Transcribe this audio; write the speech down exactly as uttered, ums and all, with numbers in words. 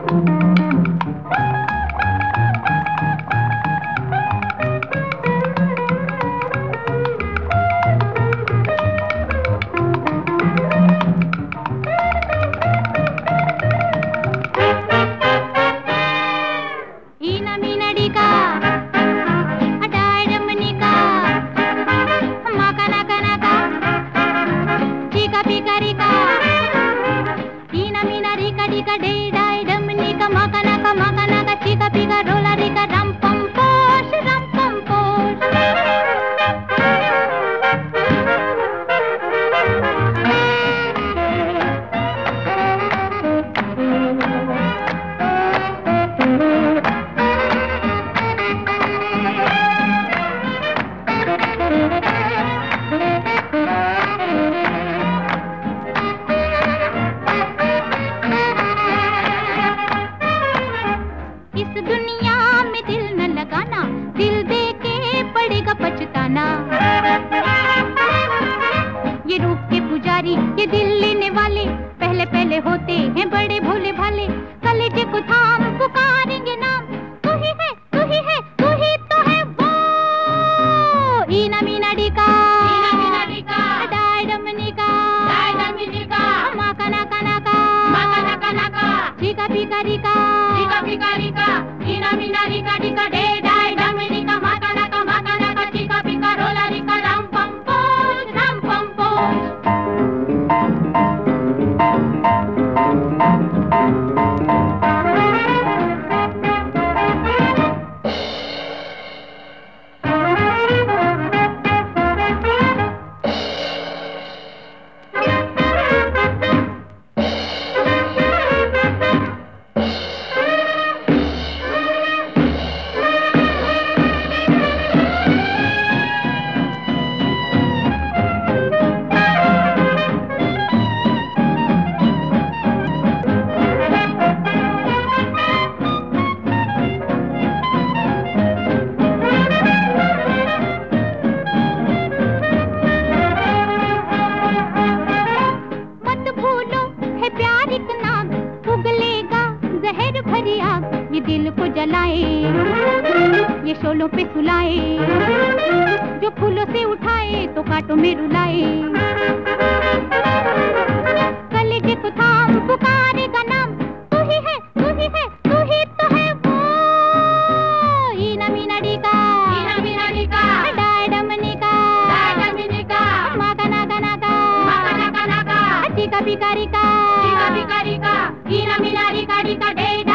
ये रूप के पुजारी, ये दिल लेने वाले, पहले पहले होते हैं बड़े भोले भाले। कलेजे को थाम पुकारेंगे नाम, तू ही है, तू ही है, तू ही तो है वो। ईना मीना डिका, ईना मीना डिका, डाय डमनिका, डाय डमनिका, माका नाका नाका, माका नाका नाका, डिका पिका डिका, डिका पिका डिका, ईना मीना डिका डिका डे डाय डमनिका, माका नाका माका नाका, डिका पिका रोला डिका राम पम पोज, राम पम पोज। ये दिल को जलाए, ये शोलों पे सुलाए, जो फूलों से उठाए तो कांटों में रुलाए। कलेजे को थाम पुकारेगा नाम, तू ही है, तू ही है, तू ही तो है वो। ईना मीना डिका, ईना मीना डिका, डाय डमनिका, डाय डमनिका, माका नाका नाका, माका नाका नाका, डिका पिका डिका, डिका पिका डिका, ईना मीना डिका डिका डे